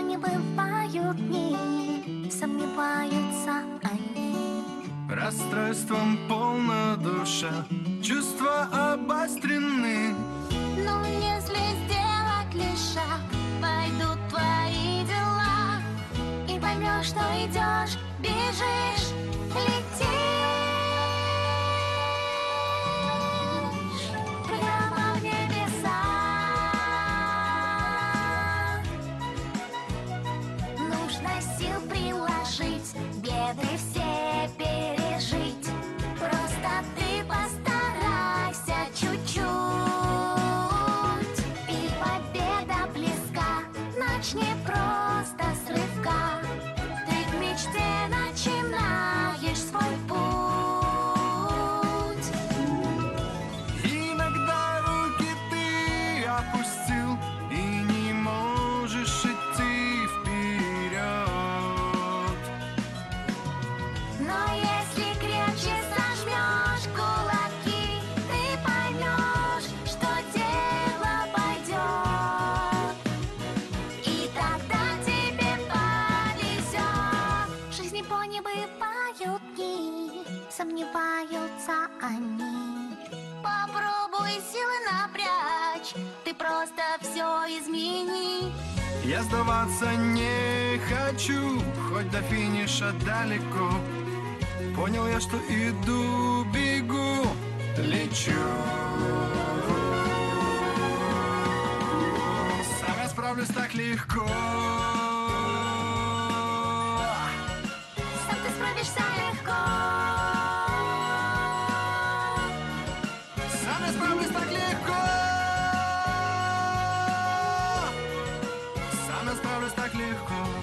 не бывают дни, сомневаются они. Расстройством полна душа, чувства обострены. Но если сделать лишь шаг, пойдут твои дела, и поймешь, что идешь, бежишь, летишь прямо в небеса. Нужно сил приложить, беды все пережить. Просто ты постарайся чуть-чуть, и победа близка. Начни просто с рывка. Ты к мечте начинаешь свой путь. Иногда руки ты опустил и не можешь идти вперед. Но если крепче зажмешь кулаки, ты поймешь, что дело пойдет. И тогда тебе повезет. В жизни по не бывают дни, сомневаются они. Попробуй силы напрячь, ты просто все измени. Я сдаваться не хочу, хоть до финиша далеко. Понял я, что иду, бегу, лечу. Сам я справлюсь так легко. Сам ты справишься легко. Сам я справлюсь так легко. Сам я справлюсь так легко.